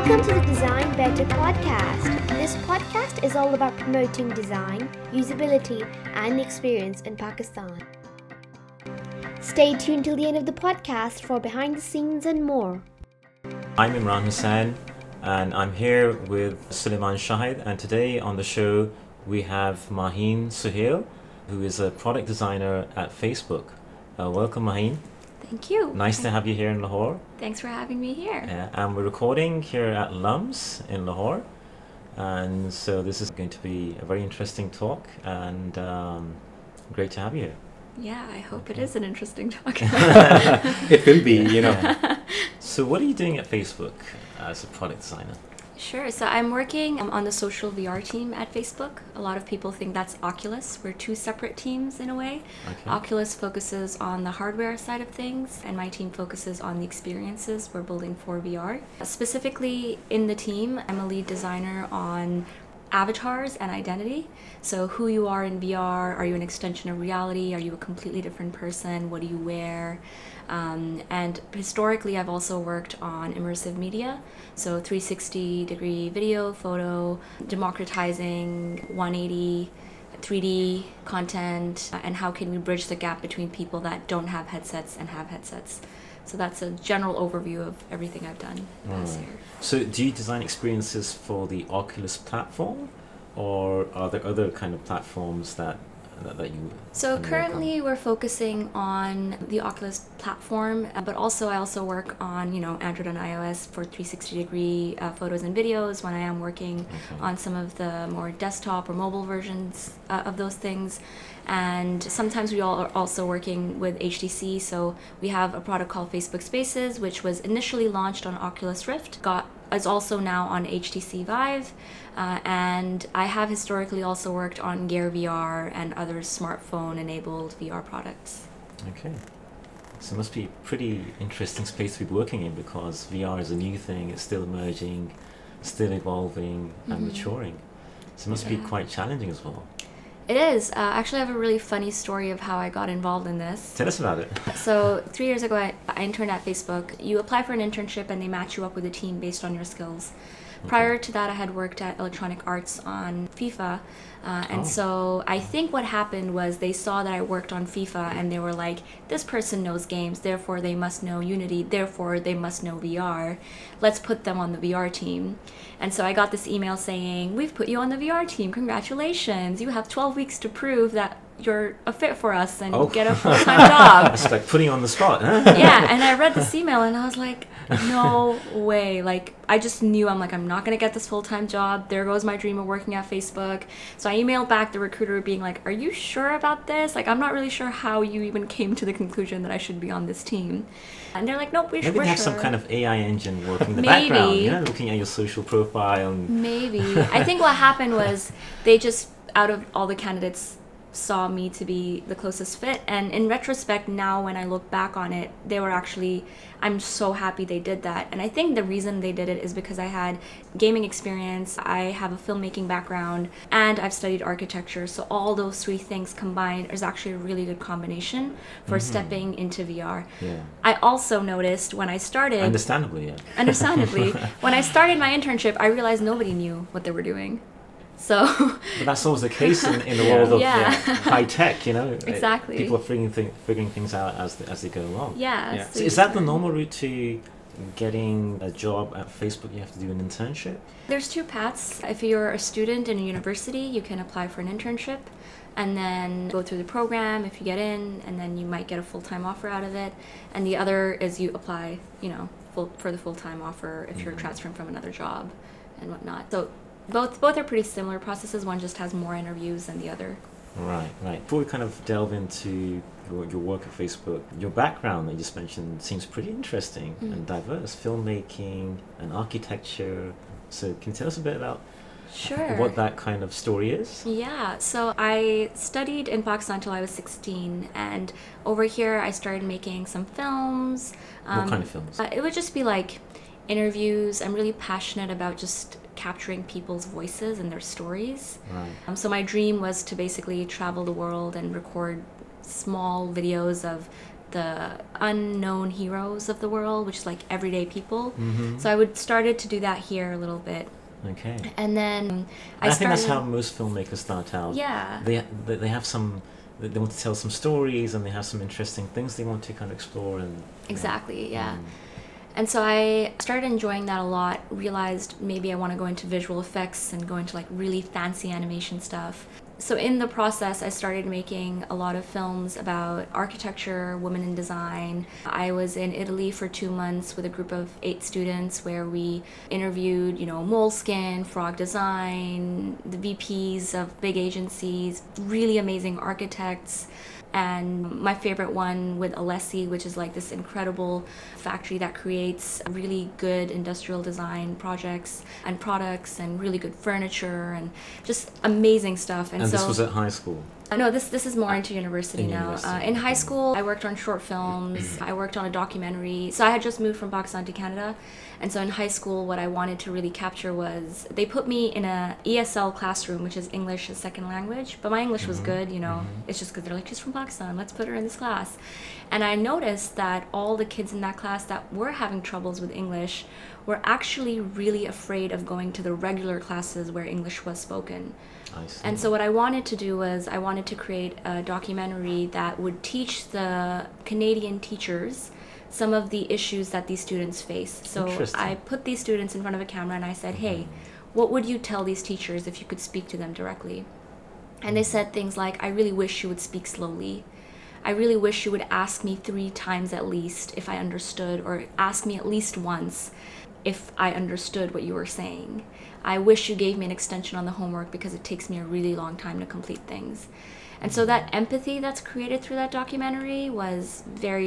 Welcome to the Design Better podcast. This podcast is all about promoting design, usability, and experience in Pakistan. Stay tuned till the end of the podcast for behind the scenes and more. I'm Imran Hussain and I'm here with Suleiman Shahid, and today on the show we have Maheen Suhail, who is a product designer at Facebook. Welcome, Maheen. Thank you. Nice to have you here in Lahore. Thanks for having me here. And we're recording here at Lums in Lahore, and so this is going to be a very interesting talk, and great to have you here. Yeah, I hope it is an interesting talk. It will be, you know. So what are you doing at Facebook as a product designer? Sure. So I'm working on the social VR team at Facebook. A lot of people think that's Oculus. We're two separate teams in a way. Okay. Oculus focuses on the hardware side of things, and my team focuses on the experiences we're building for VR. Specifically in the team, I'm a lead designer on avatars and identity. So who you are in VR, are you an extension of reality? Are you a completely different person? What do you wear? And historically, I've also worked on immersive media, so 360-degree video, photo, democratizing 180, 3D content, and how can we bridge the gap between people that don't have headsets and have headsets. So that's a general overview of everything I've done last year. So do you design experiences for the Oculus platform, or are there other kind of platforms that you... So currently we're focusing on the Oculus platform, but I also work on, Android and iOS for 360-degree photos and videos when I am working on some of the more desktop or mobile versions of those things. And sometimes we all are also working with HTC, so we have a product called Facebook Spaces, which was initially launched on Oculus Rift, is also now on HTC Vive, and I have historically also worked on Gear VR and other smartphone-enabled VR products. Okay. So it must be a pretty interesting space to be working in, because VR is a new thing, it's still emerging, still evolving and maturing. So it must be quite challenging as well. It is. Actually, I have a really funny story of how I got involved in this. Tell us about it. So 3 years ago, I interned at Facebook. You apply for an internship and they match you up with a team based on your skills. Prior to that, I had worked at Electronic Arts on FIFA. So I think what happened was they saw that I worked on FIFA and they were like, this person knows games, therefore they must know Unity, therefore they must know VR. Let's put them on the VR team. And so I got this email saying, we've put you on the VR team, congratulations. You have 12 weeks to prove that you're a fit for us and get a full-time job. It's like putting you on the spot, huh? Yeah, and I read this email and I was like, no way. Like, I just knew, I'm not going to get this full-time job. There goes my dream of working at Facebook. So I emailed back the recruiter being like, are you sure about this? Like, I'm not really sure how you even came to the conclusion that I should be on this team. And they're like, nope, we're sure. Maybe they have some kind of AI engine working in the background, looking at your social profile. Maybe. I think what happened was they just, out of all the candidates, saw me to be the closest fit, and in retrospect now when I look back on it, I'm so happy they did that. And I think the reason they did it is because I had gaming experience, I have a filmmaking background, and I've studied architecture, so all those three things combined is actually a really good combination for stepping into VR. I also noticed when I started, understandably when I started my internship, I realized nobody knew what they were doing. So, but that's always the case in the world of high tech, Exactly. People are figuring things out as they go along. Yeah. So is that the normal route to getting a job at Facebook? You have to do an internship? There's two paths. If you're a student in a university, you can apply for an internship and then go through the program if you get in, and then you might get a full-time offer out of it. And the other is you apply, for the full-time offer if you're transferring from another job and whatnot. So both are pretty similar processes. One just has more interviews than the other. Right. Before we kind of delve into your work at Facebook, your background that you just mentioned seems pretty interesting and diverse. Filmmaking and architecture. So can you tell us a bit about what that kind of story is? Yeah, so I studied in Pakistan until I was 16, and over here I started making some films. What kind of films? It would just be like interviews. I'm really passionate about just capturing people's voices and their stories. Right. So my dream was to basically travel the world and record small videos of the unknown heroes of the world, which is like everyday people. Mm-hmm. So I started to do that here a little bit. Okay. And then I think that's how most filmmakers start out. Yeah. They have some, they want to tell some stories, and they have some interesting things they want to kind of explore. And exactly, yeah. And so I started enjoying that a lot, realized maybe I want to go into visual effects and go into like really fancy animation stuff. So in the process, I started making a lot of films about architecture, women in design. I was in Italy for 2 months with a group of 8 students where we interviewed, Moleskine, Frog Design, the VPs of big agencies, really amazing architects. And my favorite one with Alessi, which is like this incredible factory that creates really good industrial design projects and products and really good furniture and just amazing stuff. And so, this was at high school? No, this is more into university now. University. In high school, I worked on short films. I worked on a documentary. So I had just moved from Pakistan to Canada. And so in high school, what I wanted to really capture was they put me in a ESL classroom, which is English as second language. But my English was good, It's just because they're like, she's from Pakistan, let's put her in this class. And I noticed that all the kids in that class that were having troubles with English were actually really afraid of going to the regular classes where English was spoken. I see. And so what I wanted to do was I wanted to create a documentary that would teach the Canadian teachers some of the issues that these students face. So I put these students in front of a camera and I said, hey, what would you tell these teachers if you could speak to them directly? And they said things like, I really wish you would speak slowly. I really wish you would ask me 3 times at least if I understood, or ask me at least once if I understood what you were saying. I wish you gave me an extension on the homework because it takes me a really long time to complete things. And so that empathy that's created through that documentary was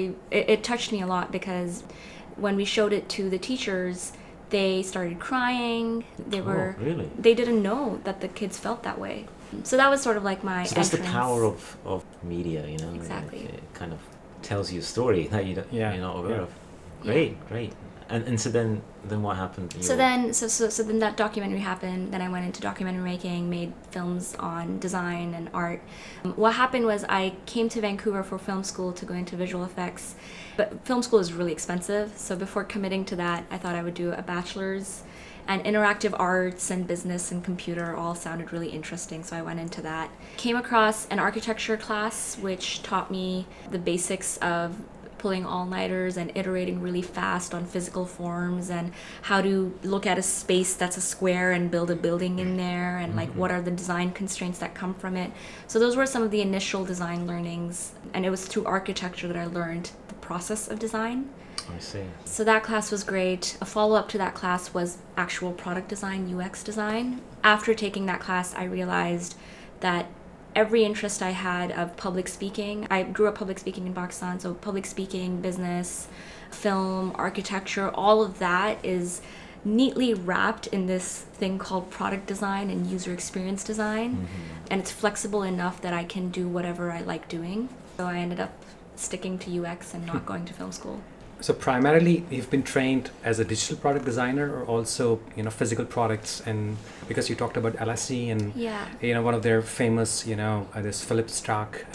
it touched me a lot, because when we showed it to the teachers, they started crying. Really? They didn't know that the kids felt that way. So that was sort of like my So that's entrance. the power of media, Exactly. It kind of tells you a story that you're not aware of. Great. And so then what happened? So then that documentary happened. Then I went into documentary making, made films on design and art. What happened was I came to Vancouver for film school to go into visual effects, but film school is really expensive. So before committing to that, I thought I would do a bachelor's, and interactive arts and business and computer all sounded really interesting. So I went into that. Came across an architecture class, which taught me the basics of pulling all-nighters and iterating really fast on physical forms, and how to look at a space that's a square and build a building in there, and like what are the design constraints that come from it. So those were some of the initial design learnings, and it was through architecture that I learned the process of design. I see. So that class was great. A follow-up to that class was actual product design, UX design. After taking that class, I realized that every interest I had of public speaking, I grew up public speaking in Pakistan, so public speaking, business, film, architecture, all of that is neatly wrapped in this thing called product design and user experience design. And it's flexible enough that I can do whatever I like doing. So I ended up sticking to UX and not going to film school. So primarily you've been trained as a digital product designer, or also physical products, and because you talked about LSE and one of their famous this Philips stock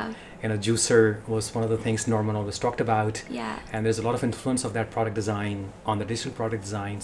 juicer was one of the things Norman always talked about, and there's a lot of influence of that product design on the digital product design.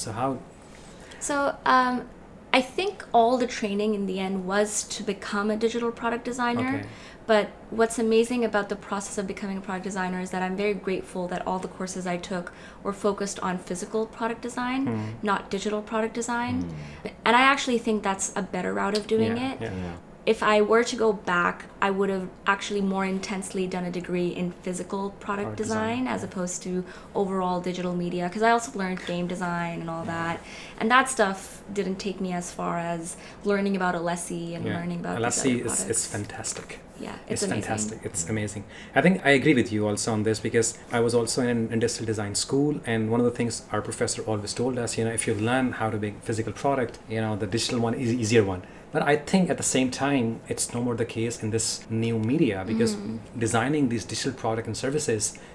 So I think all the training in the end was to become a digital product designer. Okay. But what's amazing about the process of becoming a product designer is that I'm very grateful that all the courses I took were focused on physical product design, not digital product design. And I actually think that's a better route of doing it. Yeah. If I were to go back, I would have actually more intensely done a degree in physical product design as opposed to overall digital media, because I also learned game design and all that. And that stuff didn't take me as far as learning about Alessi and learning about Alessi these other products. is fantastic. Yeah, it's amazing. Fantastic. It's amazing. I think I agree with you also on this, because I was also in an industrial design school, and one of the things our professor always told us, if you learn how to make physical product, the digital one is easier one. But I think at the same time, it's no more the case in this new media, because designing these digital product and services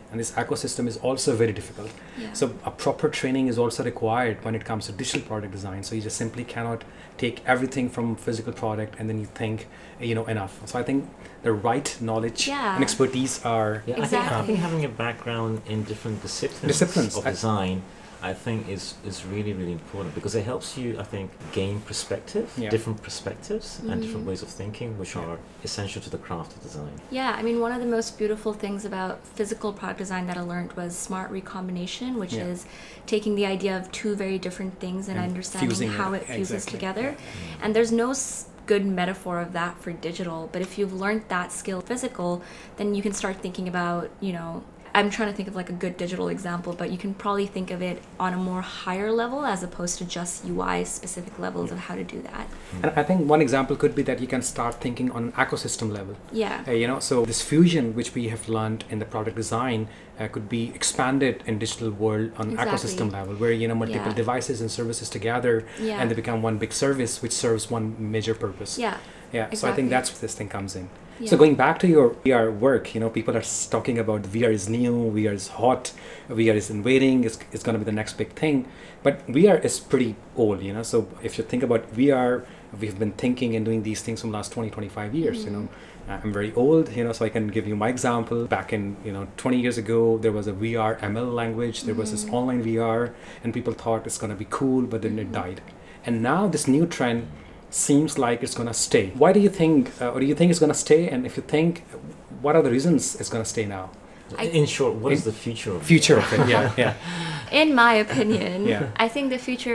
And this ecosystem is also very difficult. Yeah. So a proper training is also required when it comes to digital product design. So you just simply cannot take everything from physical product and then you think, enough. So I think the right knowledge and expertise are... Yeah, exactly. I think having a background in different disciplines of design, I think is really, really important, because it helps you, I think, gain perspective, different perspectives and different ways of thinking, which are essential to the craft of design. Yeah, I mean, one of the most beautiful things about physical product design that I learned was smart recombination, which is taking the idea of two very different things and understanding how it fuses together. And there's no good metaphor of that for digital, but if you've learned that skill physical, then you can start thinking about, I'm trying to think of like a good digital example, but you can probably think of it on a more higher level as opposed to just UI specific levels of how to do that. And I think one example could be that you can start thinking on an ecosystem level. Yeah. So this fusion which we have learned in the product design could be expanded in digital world on ecosystem level, where multiple devices and services together, and they become one big service which serves one major purpose. Yeah. Exactly. So I think that's where this thing comes in. So going back to your VR work, people are talking about VR is new, VR is hot, VR is invading, it's going to be the next big thing. But VR is pretty old, So if you think about VR, we've been thinking and doing these things from the last 20, 25 years, I'm very old, so I can give you my example. Back in, 20 years ago, there was a VR ML language, there was this online VR, and people thought it's going to be cool, but then it died. And now this new trend seems like it's going to stay. Why do you think, or do you think it's going to stay? And if you think, what are the reasons it's going to stay now? In short, what is the future of it? Yeah. In my opinion, I think the future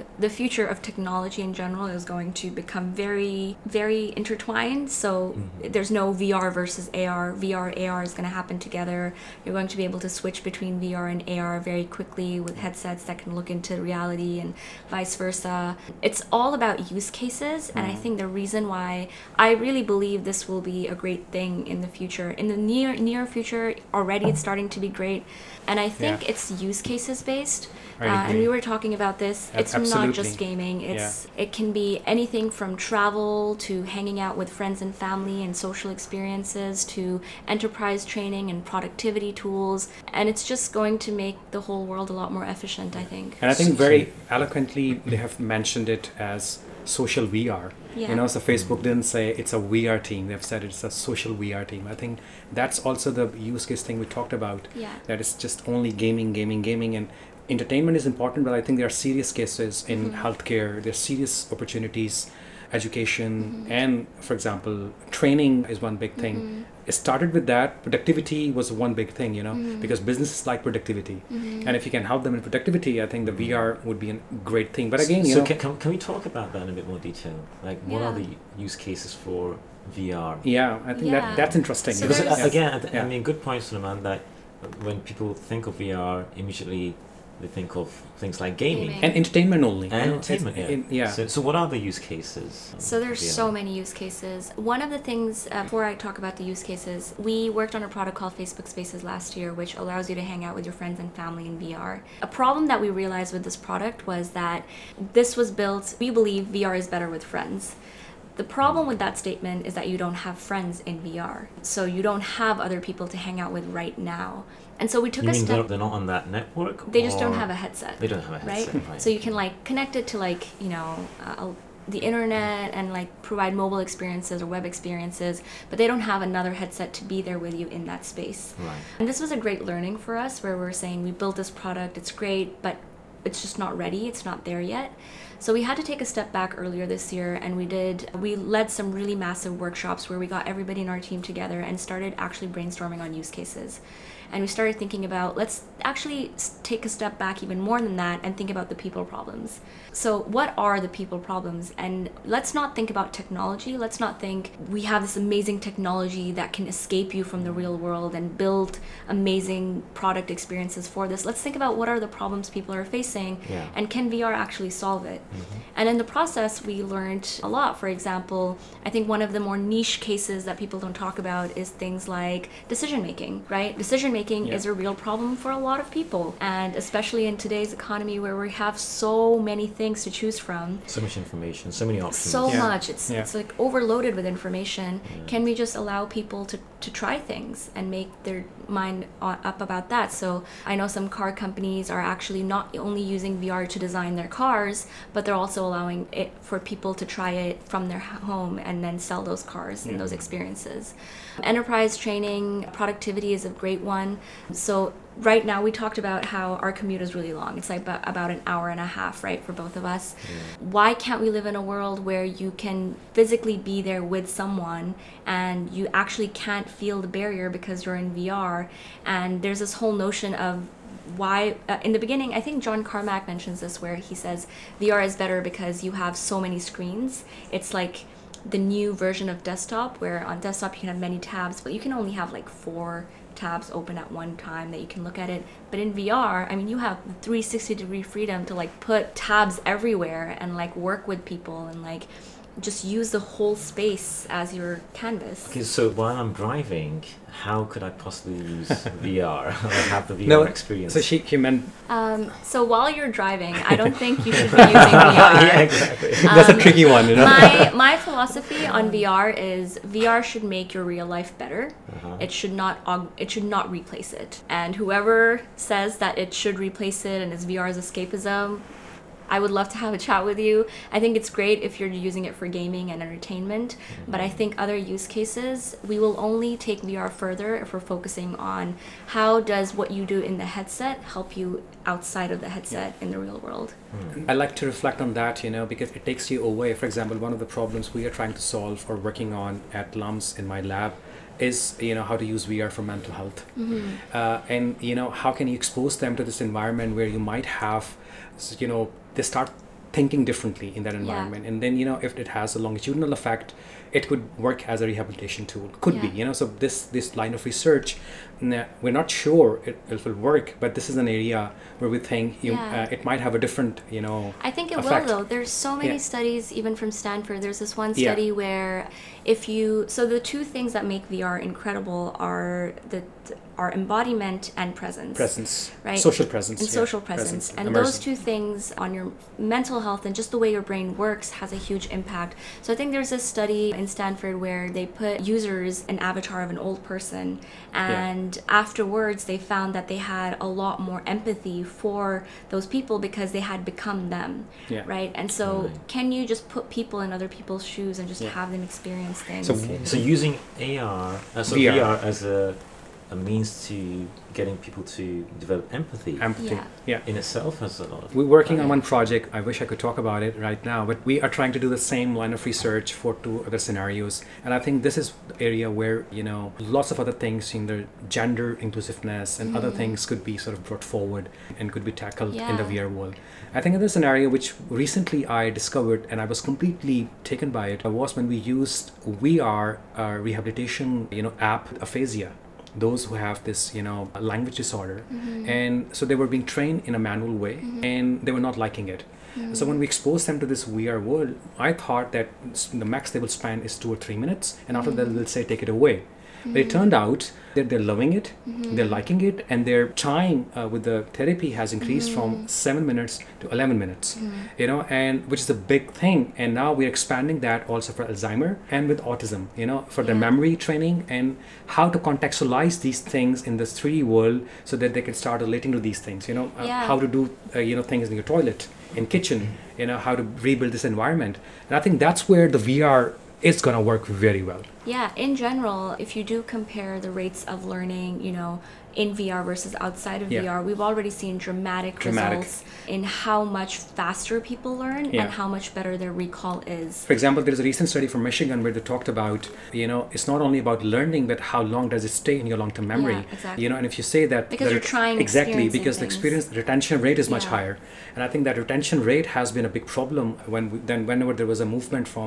of technology in general is going to become very, very intertwined. So there's no VR versus AR. AR is going to happen together. You're going to be able to switch between VR and AR very quickly with headsets that can look into reality and vice versa. It's all about use cases, and I think the reason why I really believe this will be a great thing in the future, in the near future. Already it's starting to be great, and I think it's use cases based, and we were talking about this. It's not just gaming. It can be anything from travel to hanging out with friends and family and social experiences to enterprise training and productivity tools, and it's just going to make the whole world a lot more efficient, I think. And I think very eloquently they have mentioned it as social VR. So Facebook didn't say it's a VR team. They've said it's a social VR team. I think that's also the use case thing we talked about. That it's just only gaming. And entertainment is important, but I think there are serious cases in healthcare. There's serious opportunities, education, and, for example, training is one big thing. It started with that. Productivity was one big thing, because businesses like productivity. And if you can help them in productivity, I think the VR would be a great thing. But again, can we talk about that in a bit more detail? Like, what are the use cases for VR? Yeah, I think that's interesting. So because I mean, good point, Sulaiman, that when people think of VR, immediately they think of things like gaming. And entertainment only. And entertainment, So what are the use cases? So there's so many use cases. One of the things, before I talk about the use cases, we worked on a product called Facebook Spaces last year, which allows you to hang out with your friends and family in VR. A problem that we realized with this product was that this was built, we believe VR is better with friends. The problem with that statement is that you don't have friends in VR. So you don't have other people to hang out with right now. And so we took a step. You mean they're not on that network? They just don't have a headset. They don't have a headset, right? So you can connect it to the internet and provide mobile experiences or web experiences, but they don't have another headset to be there with you in that space. Right. And this was a great learning for us, where we're saying we built this product, it's great, but it's just not ready, it's not there yet. So we had to take a step back earlier this year, and we led some really massive workshops where we got everybody in our team together and started actually brainstorming on use cases. And we started thinking about, let's actually take a step back even more than that and think about the people problems. So what are the people problems? And let's not think about technology. Let's not think we have this amazing technology that can escape you from the real world and build amazing product experiences for this. Let's think about what are the problems people are facing. missing, and can VR actually solve it? And in the process, we learned a lot. For example, I think one of the more niche cases that people don't talk about is things like decision making, right? Decision making is a real problem for a lot of people, and especially in today's economy where we have so many things to choose from. So much information, so many options. So much. It's like overloaded with information. Can we just allow people to try things and make their mind up about that? So I know some car companies are actually not only using VR to design their cars, but they're also allowing it for people to try it from their home and then sell those cars and those experiences. Enterprise training, productivity is a great one. So right now we talked about how our commute is really long. It's like about an hour and a half, right, for both of us. Why can't we live in a world where you can physically be there with someone and you actually can't feel the barrier because you're in VR? And there's this whole notion of why in the beginning, I think John Carmack mentions this, where he says VR is better because you have so many screens. It's like the new version of desktop, where on desktop you can have many tabs, but you can only have like 4 tabs open at one time that you can look at it. But in VR, I mean, you have 360-degree freedom to like put tabs everywhere and like work with people and like just use the whole space as your canvas. Okay, so while I'm driving, how could I possibly use VR or have the VR experience? So she meant... So while you're driving, I don't think you should be using VR. Yeah, exactly. That's a tricky one, you know? My philosophy on VR is VR should make your real life better. It should not replace it. And whoever says that it should replace it and is VR's escapism, I would love to have a chat with you. I think it's great if you're using it for gaming and entertainment, but I think other use cases, we will only take VR further if we're focusing on how does what you do in the headset help you outside of the headset in the real world. I like to reflect on that, you know, because it takes you away. For example, one of the problems we are trying to solve or working on at LUMS in my lab is, you know, how to use VR for mental health. And, you know, how can you expose them to this environment where you might have, you know, they start thinking differently in that environment. And then, you know, if it has a longitudinal effect, it could work as a rehabilitation tool. Could be, you know, so this line of research, we're not sure it will work, but this is an area where we think it might have a different, you know, I think it effect. will, though. There's so many studies, even from Stanford. There's this one study where so the two things that make VR incredible are our embodiment and presence, right? Social presence. And social presence. And those two things on your mental health and just the way your brain works has a huge impact. So I think there's a study in Stanford where they put users an avatar of an old person, and afterwards they found that they had a lot more empathy for those people because they had become them, right? And so can you just put people in other people's shoes and just have them experience things? So using VR as a means to getting people to develop empathy in itself has a lot of... We're working on one project. I wish I could talk about it right now, but we are trying to do the same line of research for 2 other scenarios. And I think this is the area where, you know, lots of other things in the gender inclusiveness and other things could be sort of brought forward and could be tackled in the VR world. I think another scenario which recently I discovered and I was completely taken by it was when we used VR rehabilitation, you know, app, aphasia. Those who have this, you know, language disorder. And so they were being trained in a manual way and they were not liking it. So when we exposed them to this VR world, I thought that the max they will spend is 2 or 3 minutes, and after that they'll say, take it away. But it turned out that they're loving it, they're liking it, and their time with the therapy has increased from 7 minutes to 11 minutes, you know, and which is a big thing. And now we're expanding that also for Alzheimer and with autism, you know, for their memory training and how to contextualize these things in this 3D world so that they can start relating to these things, you know, how to do, you know, things in your toilet, in kitchen, you know, how to rebuild this environment. And I think that's where the VR is going to work very well. Yeah, in general, if you do compare the rates of learning, you know, in VR versus outside of VR, we've already seen dramatic results in how much faster people learn and how much better their recall is. For example, there's a recent study from Michigan where they talked about, you know, it's not only about learning, but how long does it stay in your long-term memory. Yeah, exactly. You know, and if you say that... Because you're trying exactly, because things. the retention rate is much higher. And I think that retention rate has been a big problem whenever there was a movement from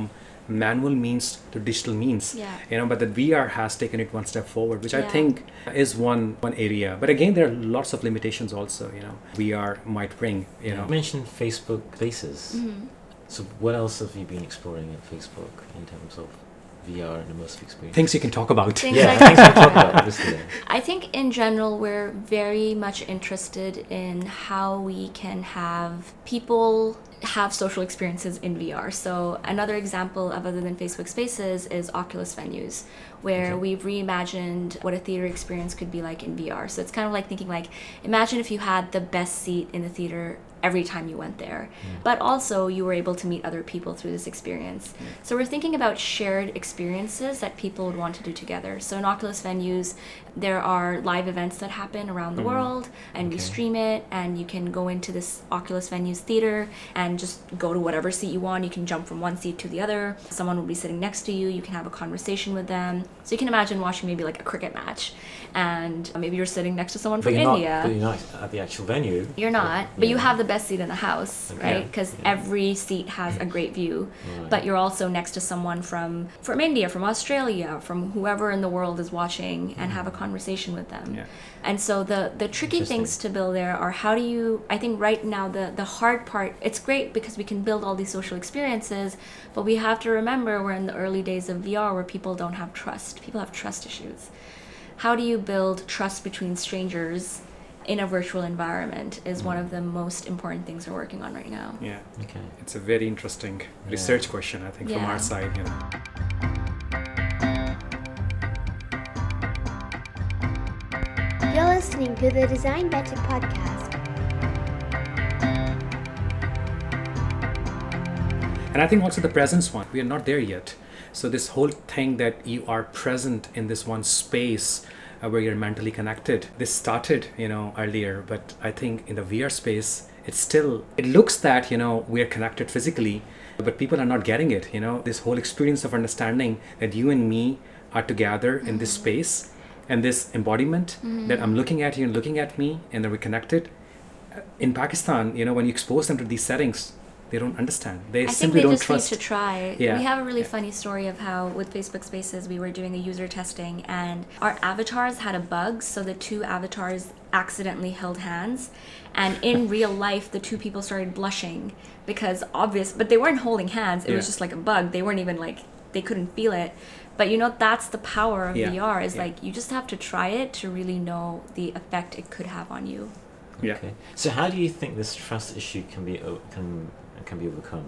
manual means to digital means. But that VR has taken it one step forward, which I think is one area. But again, there are lots of limitations also, VR might bring, You mentioned Facebook Spaces. So what else have you been exploring at Facebook in terms of VR and immersive experience? Things you can talk about. Things we can talk about, obviously. I think in general, we're very much interested in how we can have people have social experiences in VR. So another example of other than Facebook Spaces is Oculus Venues, where we've reimagined what a theater experience could be like in VR. So it's kind of like thinking like, imagine if you had the best seat in the theater every time you went there, but also you were able to meet other people through this experience. So we're thinking about shared experiences that people would want to do together. So in Oculus Venues, there are live events that happen around the world, and we stream it, and you can go into this Oculus Venues theater and just go to whatever seat you want. You can jump from one seat to the other. Someone will be sitting next to you. You can have a conversation with them. So you can imagine watching maybe like a cricket match, and maybe you're sitting next to someone from India. But you're not at the actual venue. You're not, but you have the best seat in the house, right? Because every seat has a great view, but you're also next to someone from India, from Australia, from whoever in the world is watching, and have a conversation with them. And so the tricky things to build there are how do you, I think right now the hard part, it's great because we can build all these social experiences, but we have to remember we're in the early days of VR where people don't have trust. People have trust issues. How do you build trust between strangers in a virtual environment is one of the most important things we're working on right now. It's a very interesting research question, I think, from our side. You're listening to the Design Better podcast. And I think also the presence one, we are not there yet. So this whole thing that you are present in this one space where you're mentally connected, this started, earlier, but I think in the VR space, it looks that, we are connected physically, but people are not getting it, this whole experience of understanding that you and me are together in this space and this embodiment that I'm looking at you and looking at me and that we're connected. In Pakistan, when you expose them to these settings, they don't understand. They simply don't trust. I think they just need to try. We have a really funny story of how with Facebook Spaces we were doing a user testing and our avatars had a bug, so the two avatars accidentally held hands, and in real life the two people started blushing because but they weren't holding hands. It was just like a bug. They weren't even they couldn't feel it. But that's the power of VR is like you just have to try it to really know the effect it could have on you. Okay. So how do you think this trust issue can be overcome?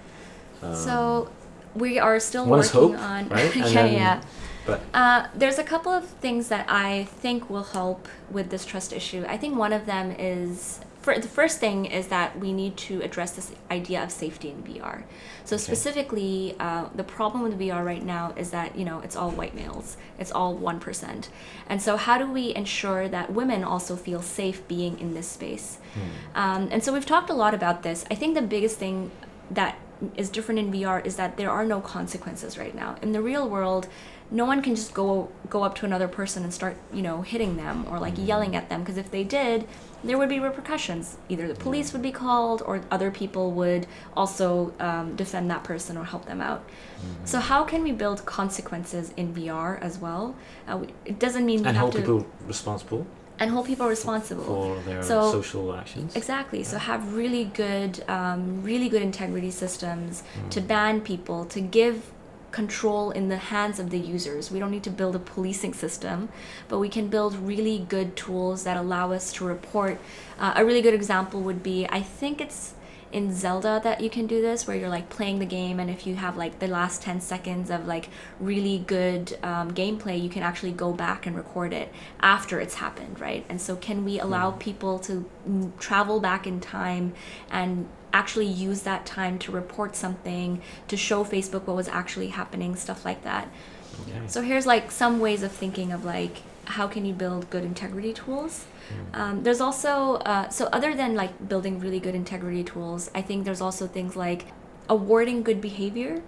So we are still working on right? But there's a couple of things that I think will help with this trust issue. I think one of them is the first thing is that we need to address this idea of safety in VR. So specifically, the problem with VR right now is that, it's all white males. It's all 1%. And so how do we ensure that women also feel safe being in this space? And so we've talked a lot about this. I think the biggest thing that is different in VR is that there are no consequences right now. In the real world, no one can just go up to another person and start, hitting them or yelling at them, because if they did, there would be repercussions. Either the police would be called or other people would also defend that person or help them out. So how can we build consequences in VR as well? It doesn't mean we have to... hold people responsible. And hold people responsible for their social actions. Exactly. So have really good integrity systems to ban people, to give control in the hands of the users. We don't need to build a policing system, but we can build really good tools that allow us to report. A really good example would be, I think it's in Zelda that you can do this, where you're playing the game, and if you have the last 10 seconds of really good gameplay, you can actually go back and record it after it's happened, right? And so can we allow people to travel back in time and actually use that time to report something, to show Facebook what was actually happening, stuff like that. Okay. So here's some ways of thinking of how can you build good integrity tools? There's also, so other than building really good integrity tools, I think there's also things like awarding good behavior.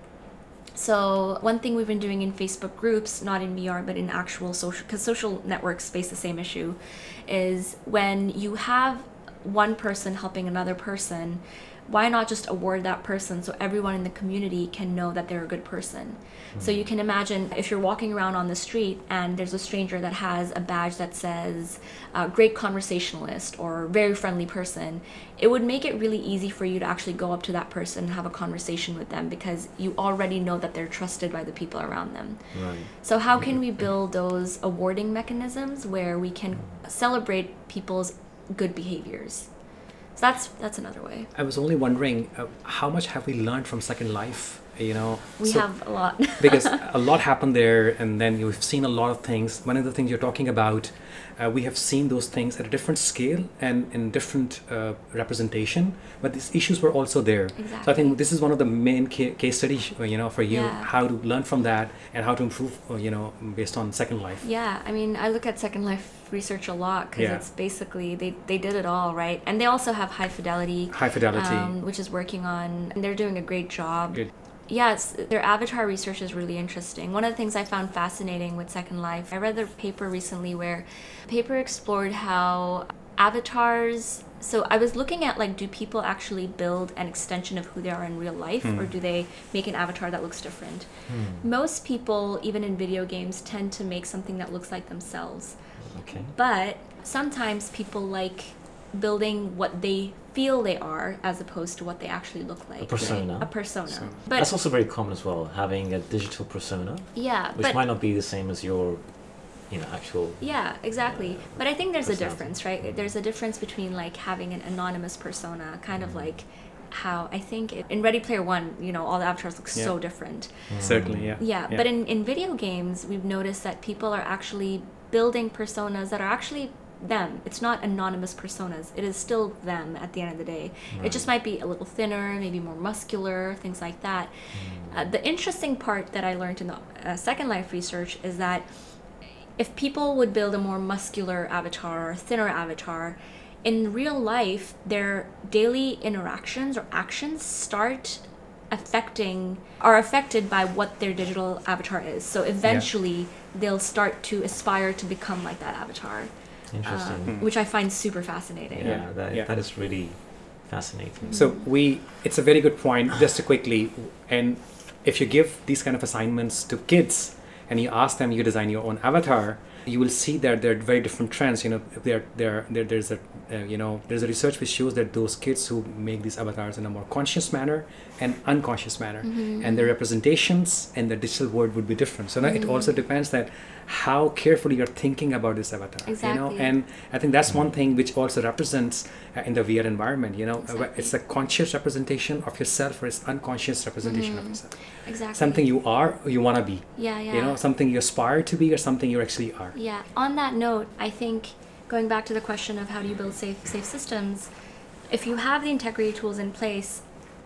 So one thing we've been doing in Facebook groups, not in VR, but in actual social, because social networks face the same issue, is when you have one person helping another person, why not just award that person so everyone in the community can know that they're a good person? So you can imagine if you're walking around on the street and there's a stranger that has a badge that says great conversationalist or very friendly person, it would make it really easy for you to actually go up to that person and have a conversation with them because you already know that they're trusted by the people around them. Right. So how can we build those awarding mechanisms where we can celebrate people's good behaviors? So that's another way. I was only wondering, how much have we learned from Second Life? We have a lot. Because a lot happened there, and then you've seen a lot of things. One of the things you're talking about, we have seen those things at a different scale and in different representation, but these issues were also there. Exactly. So I think this is one of the main case studies, for you, Yeah. how to learn from that and how to improve, based on Second Life. Yeah, I mean, I look at Second Life research a lot because Yeah. it's basically, they did it all, right? And they also have High Fidelity. Which is working on, and they're doing a great job. Good. Yes, their avatar research is really interesting. One of the things I found fascinating with Second Life, I read their paper recently where the paper explored how avatars, so I was looking at like, do people actually build an extension of who they are in real life or do they make an avatar that looks different? Most people, even in video games, tend to make something that looks like themselves. Okay. But sometimes people like building what they feel they are as opposed to what they actually look like. A persona. Right? A persona. So But that's also very common as well, having a digital persona, yeah, which but might not be the same as your, actual. yeah, exactly. But I think there's a personality. difference, right? There's a difference between like having an anonymous persona, kind of like how I think in Ready Player One, all the avatars look so different. Certainly, yeah. Yeah, but in video games, we've noticed that people are actually building personas that are actually them. It's not anonymous personas. It is still them at the end of the day. It just might be a little thinner, maybe more muscular, things like that. The interesting part that I learned in the Second Life research is that if people would build a more muscular avatar or thinner avatar, in real life, their daily interactions or actions are affected by what their digital avatar is. So eventually, they'll start to aspire to become like that avatar. Interesting. Which I find super fascinating. That is really fascinating. So it's a very good point. Just to quickly, and if you give these kind of assignments to kids and you ask them, you design your own avatar, you will see that there are very different trends. There's a research which shows that those kids who make these avatars in a more conscious manner and unconscious manner, and their representations and the digital world would be different. So now it also depends that how carefully you're thinking about this avatar. Exactly. And I think that's one thing which also represents in the VR environment. Exactly. It's a conscious representation of yourself, or it's unconscious representation of yourself. Exactly. Something you are or you want to be. Yeah. Something you aspire to be or something you actually are. Yeah. On that note, I think going back to the question of how do you build safe systems, if you have the integrity tools in place,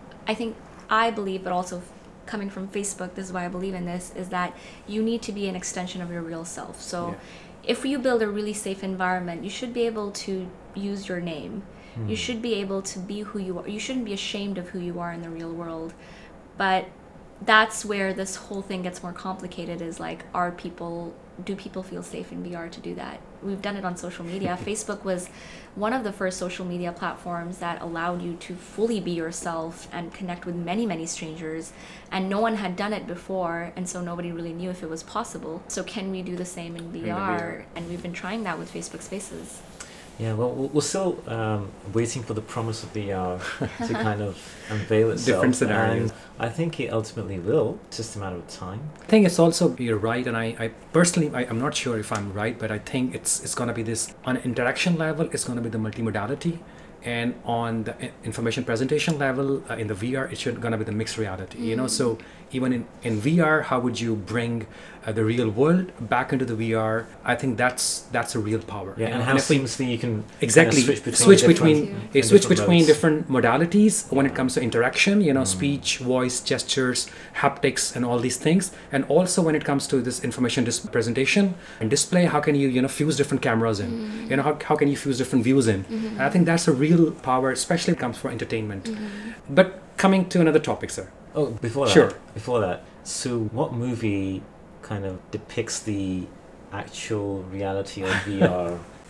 I believe, but also coming from Facebook, this is why I believe in this, is that you need to be an extension of your real self. So if you build a really safe environment, you should be able to use your name. You should be able to be who you are. You shouldn't be ashamed of who you are in the real world. But that's where this whole thing gets more complicated, is like, do people feel safe in VR to do that? We've done it on social media. Facebook was one of the first social media platforms that allowed you to fully be yourself and connect with many, many strangers. And no one had done it before, and so nobody really knew if it was possible. So can we do the same in VR? And we've been trying that with Facebook Spaces. Yeah, well, we're still waiting for the promise of VR to kind of unveil itself. Different scenarios. And I think it ultimately will. It's just a matter of time. I think it's also, you're right, and I personally, I'm not sure if I'm right, but I think it's going to be this, on an interaction level, it's going to be the multimodality. And on the information presentation level, in the VR, it's going to be the mixed reality. So even in VR, how would you bring the real world back into the VR? I think that's a real power. Yeah, and how seamlessly you can switch between modes. different modalities when it comes to interaction. Speech, voice, gestures, haptics, and all these things. And also when it comes to this information presentation and display, how can you fuse different cameras in? How can you fuse different views in? And I think that's a real power, especially when it comes for entertainment. But coming to another topic, sir. Oh, before that, so what movie kind of depicts the actual reality of VR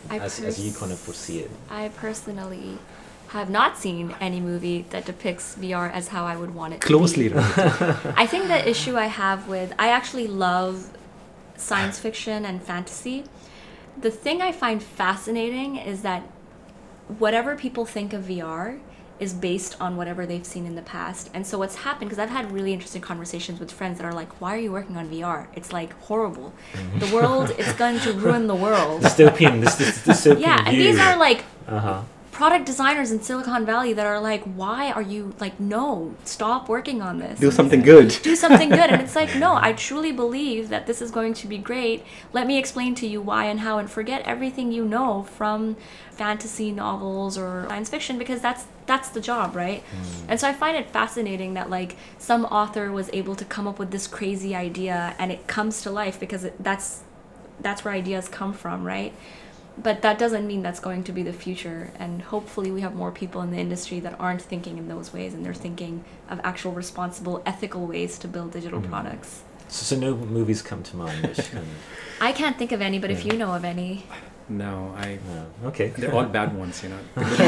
as you kind of foresee it? I personally have not seen any movie that depicts VR as how I would want it closely to be. I think the issue I have with, I actually love science fiction and fantasy. The thing I find fascinating is that whatever people think of VR is based on whatever they've seen in the past. And so what's happened, because I've had really interesting conversations with friends that are like, why are you working on VR? It's like horrible. The world, it's going to ruin the world. Dystopian yeah, and view. these are like product designers in Silicon Valley that are like, why are you like, no, stop working on this. Do something good. Do something good. And it's like, no, I truly believe that this is going to be great. Let me explain to you why and how, and forget everything you know from fantasy novels or science fiction, because that's the job, right? And so I find it fascinating that like some author was able to come up with this crazy idea and it comes to life, because that's where ideas come from, right? But that doesn't mean that's going to be the future, and hopefully we have more people in the industry that aren't thinking in those ways, and they're thinking of actual responsible, ethical ways to build digital products. So no movies come to mind which can... I can't think of any, but if you know of any. No. Okay. They're all bad ones, you know.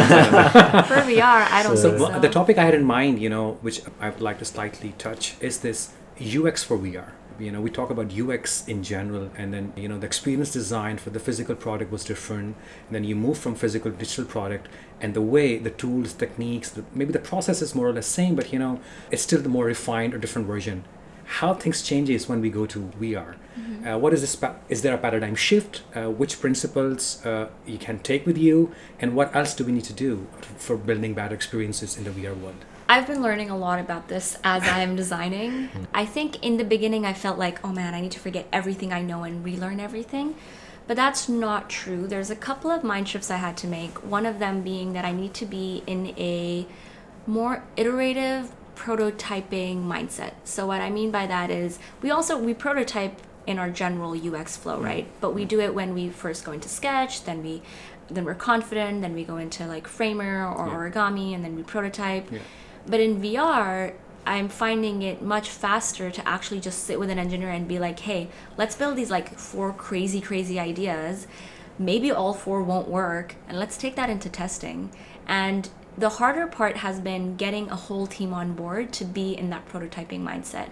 For VR, I don't think so. The topic I had in mind, you know, which I would like to slightly touch, is this UX for VR. You know, we talk about UX in general, and then, you know, the experience design for the physical product was different, and then you move from physical to digital product, and the way, the tools, techniques, maybe the process is more or less same, but, you know, it's still the more refined or different version. How things changes when we go to VR. What is this? Is there a paradigm shift? Which principles you can take with you, and what else do we need to do for building better experiences in the VR world? I've been learning a lot about this as I am designing. I think in the beginning I felt like, oh man, I need to forget everything I know and relearn everything. But that's not true. There's a couple of mind shifts I had to make. One of them being that I need to be in a more iterative prototyping mindset. So what I mean by that is we prototype in our general UX flow, right? But we do it when we first go into Sketch, then we're confident, then we go into like Framer or Origami, and then we prototype. But in VR, I'm finding it much faster to actually just sit with an engineer and be like, hey, let's build these like 4 crazy ideas. Maybe all 4 won't work, and let's take that into testing. And the harder part has been getting a whole team on board to be in that prototyping mindset.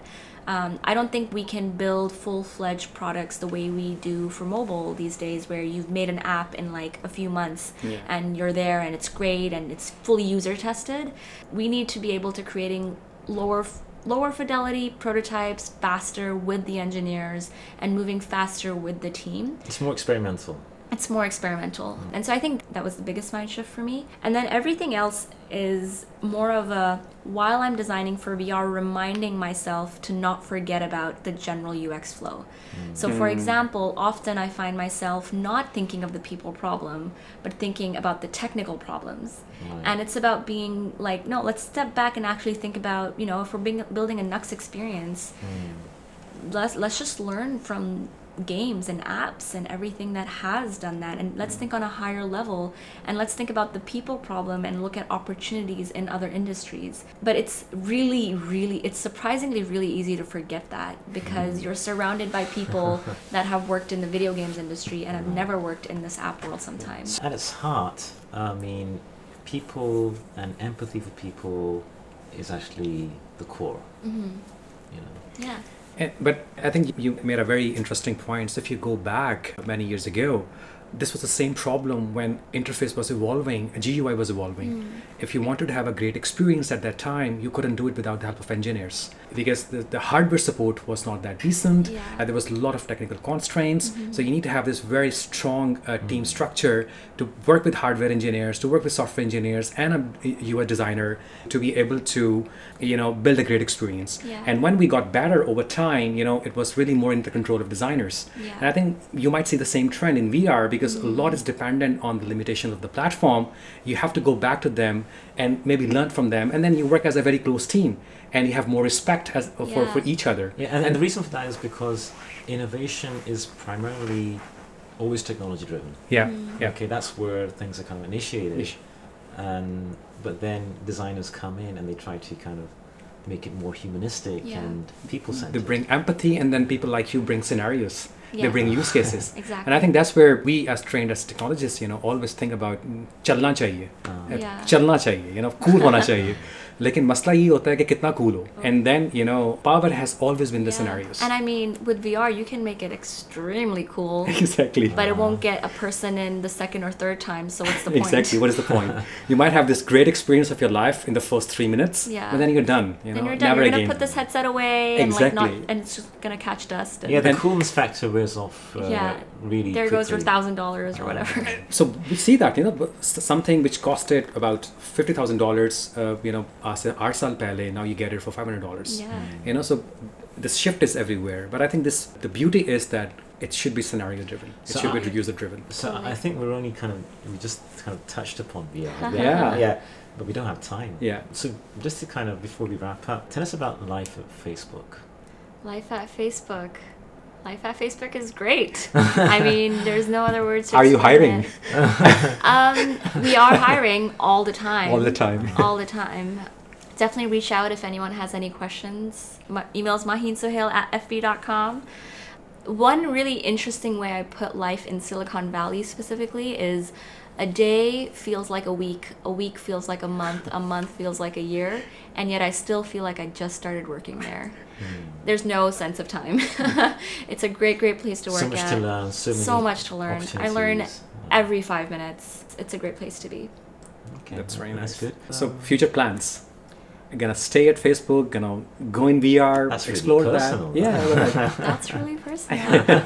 I don't think we can build full-fledged products the way we do for mobile these days, where you've made an app in like a few months and you're there and it's great and it's fully user tested. We need to be able to creating lower fidelity prototypes faster with the engineers and moving faster with the team. It's more experimental. It's more experimental. And so I think that was the biggest mind shift for me. And then everything else is more of a, while I'm designing for VR, reminding myself to not forget about the general UX flow. So for example, often I find myself not thinking of the people problem, but thinking about the technical problems. And it's about being like, no, let's step back and actually think about, you know, if we're building a Nux experience, let's just learn from games and apps and everything that has done that, and let's think on a higher level, and let's think about the people problem and look at opportunities in other industries. But it's it's surprisingly really easy to forget that, because you're surrounded by people that have worked in the video games industry and have never worked in this app world sometimes. At its heart, I mean, people and empathy for people is actually the core. You know. Yeah. But I think you made a very interesting point. So if you go back many years ago, this was the same problem when interface was evolving, GUI was evolving. If you wanted to have a great experience at that time, you couldn't do it without the help of engineers, because the hardware support was not that decent. There was a lot of technical constraints. So you need to have this very strong team structure to work with hardware engineers, to work with software engineers and a UI designer to be able to, you know, build a great experience. And when we got better over time, you know, it was really more in the control of designers. And I think you might see the same trend in VR, because a lot is dependent on the limitation of the platform. You have to go back to them and maybe learn from them, and then you work as a very close team and you have more respect for each other. And the reason for that is because innovation is primarily always technology driven. Okay, that's where things are kind of initiated. But then designers come in and they try to kind of make it more humanistic and people-centered. They bring empathy, and then people like you bring scenarios. They bring use cases. Exactly. And I think that's where we as trained as technologists, always think about chalna chahiye. Chalna chahiye, cool hona chahiye. लेकिन मसला ये होता है कि कितना cool हो. And then, power has always been the scenarios. And I mean, with VR, you can make it extremely cool. Exactly. But it won't get a person in the second or third time, so what's the point? Exactly. What is the point? You might have this great experience of your life in the first 3 minutes, but then you're done. Then you're done. Never You're again. going to put this headset away and it's just going to catch dust. And the coolness factor wears off really There quickly. goes your $1,000 or whatever. So we see that, something which costed about $50,000, 8 saal pehle, now you get it for $500. Yeah. So this shift is everywhere. But I think the beauty is that it should be scenario driven. It should be user driven. So I think we just kind of touched upon VR. Yeah. But we don't have time. Yeah. So just to kind of, before we wrap up, tell us about life at Facebook. Life at Facebook. Life at Facebook is great. I mean, there's no other words to Are you hiring? We are hiring all the time. All the time. All the time. Definitely reach out if anyone has any questions. My email's mahinsohail@fb.com. One really interesting way I put life in Silicon Valley specifically is a day feels like a week feels like a month feels like a year, and yet I still feel like I just started working there. There's no sense of time. It's a great place to work at. So much to learn. So much to learn. I learn every 5 minutes. It's a great place to be. Okay, that's very nice. That's good. So future plans. Gonna stay at Facebook, gonna go in VR, that's explore really personal, that. Yeah, that's really personal.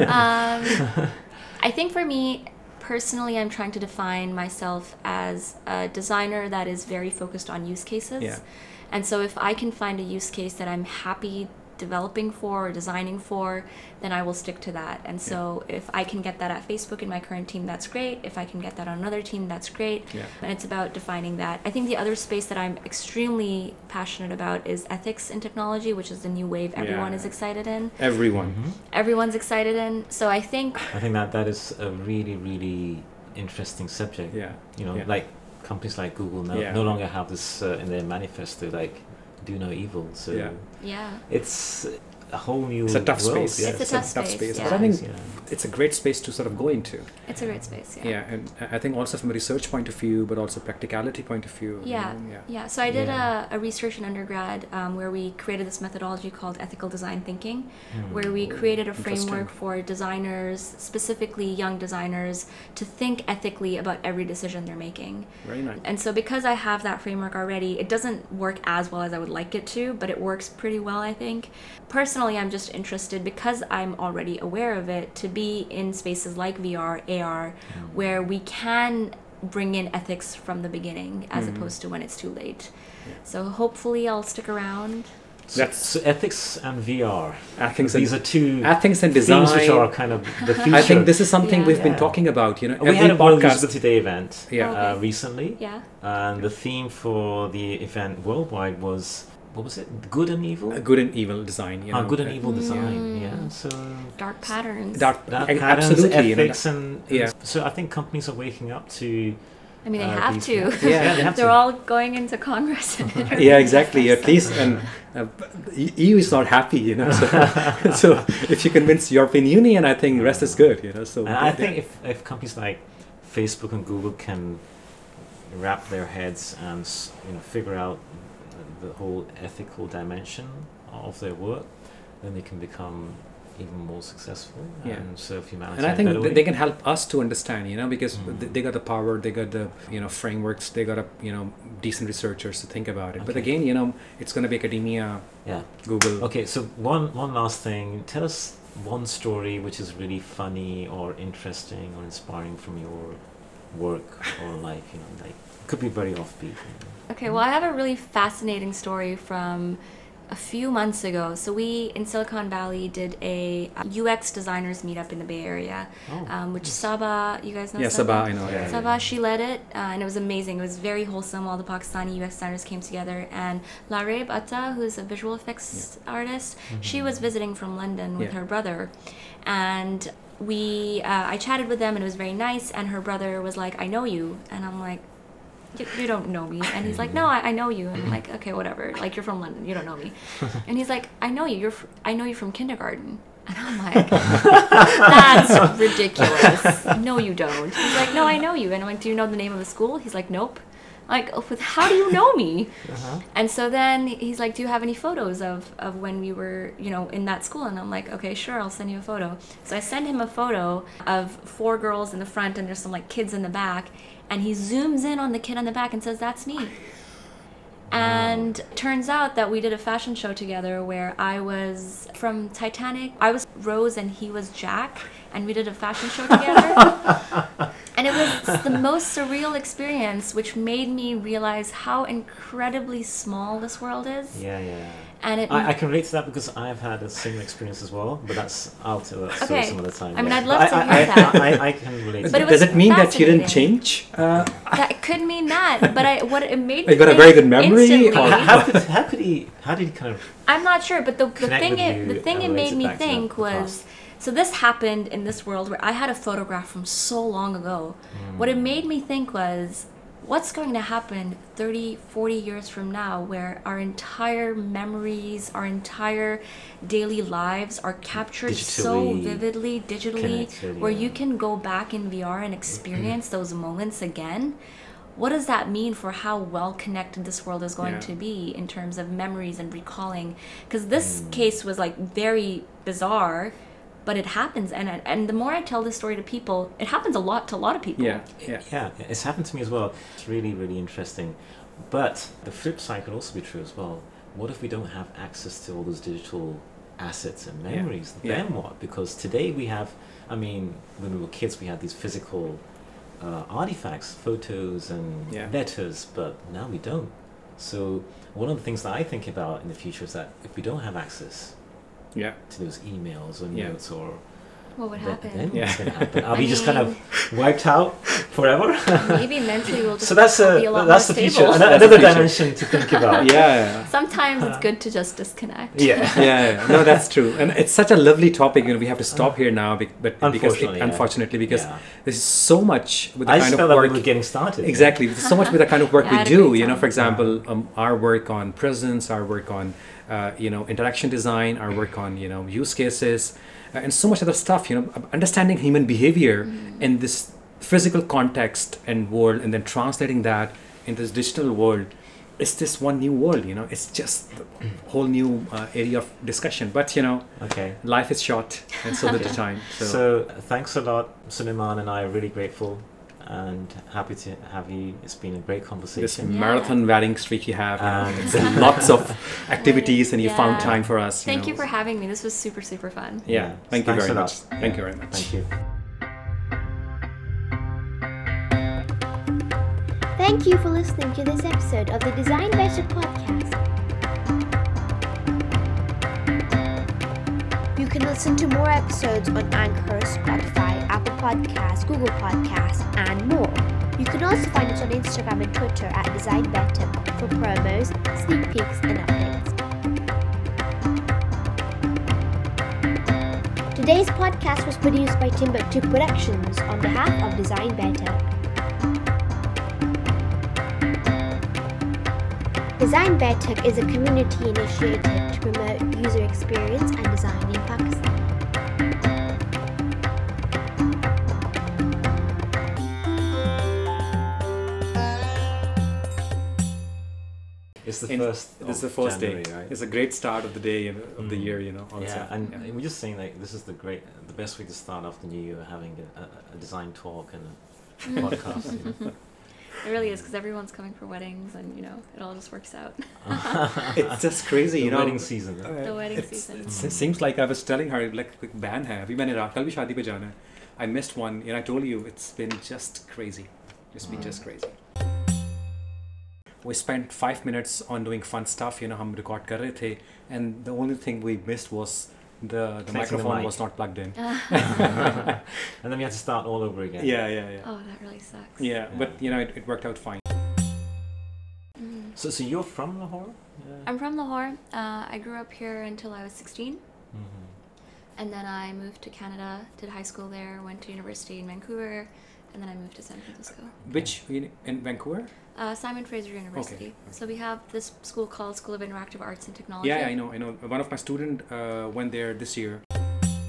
I think for me, personally, I'm trying to define myself as a designer that is very focused on use cases. Yeah. And so if I can find a use case that I'm happy developing for or designing for, then I will stick to that. And so if I can get that at Facebook in my current team, that's great. If I can get that on another team, that's great. Yeah. And it's about defining that. I think the other space that I'm extremely passionate about is ethics in technology, which is the new wave everyone is excited in. Everyone. Mm-hmm. Everyone's excited in. So I think that is a really, really interesting subject. Yeah. Like companies like Google no longer have this in their manifesto, like do no evil. So it's a whole new It's a tough world. space. Yeah. It's a tough space. But I think it's a great space to sort of go into. It's a great space, Yeah, and I think also from a research point of view, but also practicality point of view. Yeah. So I did a research in undergrad where we created this methodology called ethical design thinking, where we created a framework for designers, specifically young designers, to think ethically about every decision they're making. Very nice. And so because I have that framework already, it doesn't work as well as I would like it to, but it works pretty well, I think. Personally, I'm just interested, because I'm already aware of it, to be in spaces like VR, AR, where we can bring in ethics from the beginning as opposed to when it's too late. Yeah. So hopefully I'll stick around. So ethics and VR. These are two ethics and design, themes which are kind of the future. I think this is something we've been talking about. We had a World Usability Day event recently. Yeah. And the theme for the event worldwide was, what was it? Good and evil? Good and evil design. Good and evil design. Yeah. So dark patterns. Dark patterns, absolutely. Ethics and so I think companies are waking up to. I mean, they have to. Yeah, they have They're all going into Congress. Yeah, exactly. At least, and EU is not happy, So if you convince European Union, I think the rest is good, So and I think if companies like Facebook and Google can wrap their heads and figure out the whole ethical dimension of their work, then they can become even more successful and serve humanity. And I think they can help us to understand, because they got the power, they got the frameworks, they got decent researchers to think about it. Okay. But again, it's going to be academia. Yeah. Google. Okay, so one last thing. Tell us one story which is really funny or interesting or inspiring from your work or life. Like could be very offbeat. Okay, well, I have a really fascinating story from a few months ago. So we in Silicon Valley did a UX designers meetup in the Bay Area, which Sabah, you guys know Sabah? Sabah, I know. Yeah, Sabah, she led it, and it was amazing. It was very wholesome. All the Pakistani UX designers came together, and Lareb Atta, who's a visual effects artist, she was visiting from London with her brother, and I chatted with them, and it was very nice, and her brother was like, "I know you," and I'm like, you don't know me. And he's like, no, I know you. And I'm like, okay, whatever. Like, you're from London. You don't know me. And he's like, I know you. I know you from kindergarten. And I'm like, that's ridiculous. No, you don't. He's like, no, I know you. And I'm like, do you know the name of the school? He's like, nope. I'm like, oh, how do you know me? And so then he's like, do you have any photos of when we were, in that school? And I'm like, okay, sure, I'll send you a photo. So I send him a photo of 4 girls in the front and there's some like kids in the back. And he zooms in on the kid on the back and says, that's me. And turns out that we did a fashion show together where I was from Titanic. I was Rose and he was Jack, and we did a fashion show together. And it was the most surreal experience, which made me realize how incredibly small this world is. Yeah. And I can relate to that because I've had a similar experience as well, but I'll tell that story some other time. I mean, I'd love to hear that. I can relate to But that. Does it mean that you didn't change? That could mean that, but what it made me you got a very good memory? instantly. How did he kind of... I'm not sure, but the thing it made me back to think the was... past? So this happened in this world where I had a photograph from so long ago. What it made me think was, what's going to happen 30, 40 years from now where our entire memories, our entire daily lives are captured so vividly, digitally, where you can go back in VR and experience those moments again? What does that mean for how well connected this world is going to be in terms of memories and recalling? Because this case was like very bizarre, but it happens, and the more I tell this story to people, it happens a lot to a lot of people. Yeah, it's happened to me as well. It's really, really interesting. But the flip side could also be true as well. What if we don't have access to all those digital assets and memories? Then what? Because today we have, when we were kids, we had these physical artifacts, photos and letters, but now we don't. So one of the things that I think about in the future is that if we don't have access to those emails or notes or what would happen? Then what's going to happen? Are we just kind of wiped out forever? Maybe mentally we'll just so that's be a lot more the stable. future. Another dimension to think about. Sometimes it's good to just disconnect. No, that's true, and it's such a lovely topic. We have to stop here now, but unfortunately, because there's so much with the kind of work. We were getting started. Exactly, there's so much with the kind of work we do. For example, our work on presence, our work on interaction design, our work on use cases. And so much other stuff, understanding human behavior in this physical context and world, and then translating that into this digital world. It's this one new world, it's just a whole new area of discussion. But, life is short, and so little time. So thanks a lot, Sulaiman, and I are really grateful and happy to have you. It's been a great conversation. This marathon wedding streak you have, lots of activities, and you found time for us. Thank you for having me. This was super, super fun. Thank you very much. Thank you very much. Thank you. Thank you for listening to this episode of the Design Better podcast. You can listen to more episodes on Anchor, Spotify, Apple Podcasts, Google Podcasts, and more. You can also find us on Instagram and Twitter at Design Better for promos, sneak peeks, and updates. Today's podcast was produced by Timbuktu Productions on behalf of Design Better. Design Better is a community initiative to promote user experience and design in Pakistan. It's the first day. Right? It's a great start of the day of the year, Also. And we're just saying this is the best way to start off the new year, having a design talk and a podcast. It really is, because everyone's coming for weddings, and it all just works out. It's just crazy, the wedding season. The wedding season. It seems like I was telling her, like, quick ban hai. Abhi maine raat kal bhi shaadi pe jana hai. I missed one, I told you it's been just crazy. Just crazy. We spent 5 minutes on doing fun stuff, hum record kar rahe the, and the only thing we missed was the microphone was not plugged in. And then we had to start all over again. Yeah. Oh, that really sucks. Yeah. But it worked out fine. So you're from Lahore? I'm from Lahore. I grew up here until I was 16. And then I moved to Canada, did high school there, went to university in Vancouver, and then I moved to San Francisco. Which, in Vancouver? Simon Fraser University. Okay. So we have this school called School of Interactive Arts and Technology. Yeah, I know. One of my students went there this year.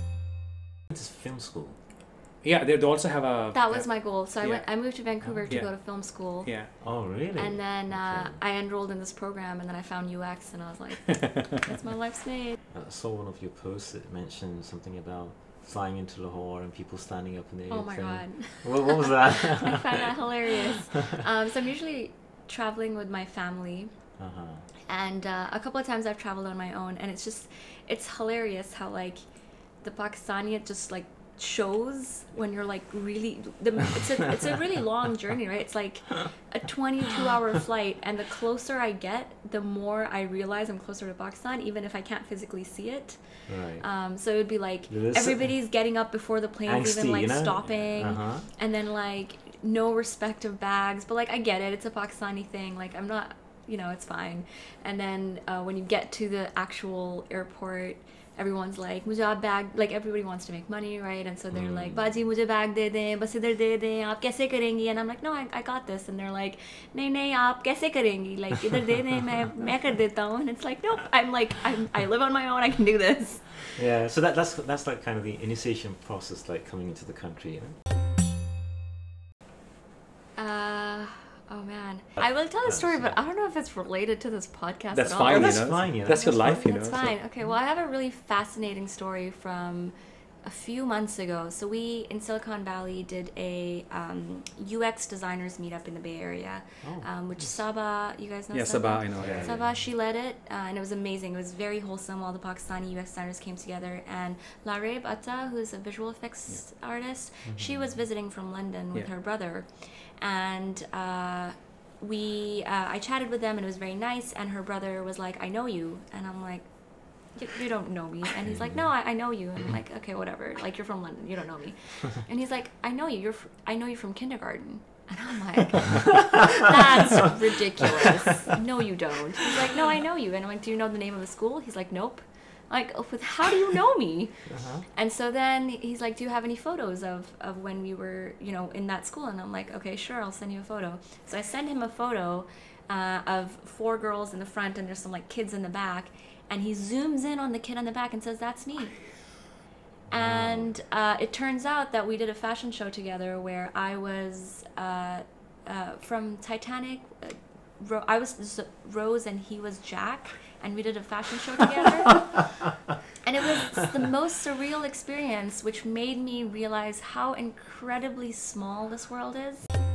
It's film school. Yeah, they also have a... That was my goal. So yeah. I moved to Vancouver to Yeah. go to film school. Yeah. Oh, really? And then Okay. I enrolled in this program, and then I found UX, and I was like, that's my life's made. I saw one of your posts that mentioned something about flying into Lahore and people standing up in the Oh my god. What was that? I find that hilarious. So I'm usually traveling with my family. Uh-huh. And a couple of times I've traveled on my own, and it's hilarious how like the Pakistani just like shows when you're like really it's a really long journey, right? It's like a 22-hour flight, and the closer I get, the more I realize I'm closer to Pakistan, even if I can't physically see it. Right. So it would be like everybody's getting up before the plane's even like stopping, and then like no respect of bags, but like I get it, it's a Pakistani thing, like I'm not, it's fine. And then when you get to the actual airport, everyone's like, mujhe aap bag, like everybody wants to make money, right? And so they're like, baji mujhe bag de dein, bas idhar de dein, aap kaise karengi? And I'm like, no, I got this. And they're like, nahi aap kaise karengi? Like idhar de dein, main kar deta hu. And it's like, nope, I live on my own, I can do this. Yeah, so that's like kind of the initiation process, like coming into the country, Oh man, I will tell a story, but I don't know if it's related to this podcast That's at all. fine, that's fine, That's your life, That's fine. Okay, well, I have a really fascinating story from a few months ago. So we, in Silicon Valley, did a UX designers meetup in the Bay Area, which Sabah, you guys know Yeah, Sabah, I know. Yeah. Sabah, she led it, and it was amazing. It was very wholesome. All the Pakistani UX designers came together, and Lareb Atta, who's a visual effects artist, she was visiting from London with her brother, and I chatted with them, and it was very nice. And her brother was like, "I know you," and I'm like, you don't know me. And he's like, no, I know you. And I'm like, okay, whatever, like you're from London, you don't know me. And he's like, I know you, I know you from kindergarten. And I'm like, that's ridiculous. No, you don't. He's like, no, I know you. And I'm like, do you know the name of the school? He's like, nope. I'm like, how do you know me? And so then he's like, do you have any photos of when we were, in that school? And I'm like, okay, sure, I'll send you a photo. So I send him a photo of 4 girls in the front, and there's some like kids in the back. And he zooms in on the kid on the back and says, that's me. And it turns out that we did a fashion show together where I was from Titanic. I was Rose and he was Jack. And we did a fashion show together. And it was the most surreal experience, which made me realize how incredibly small this world is.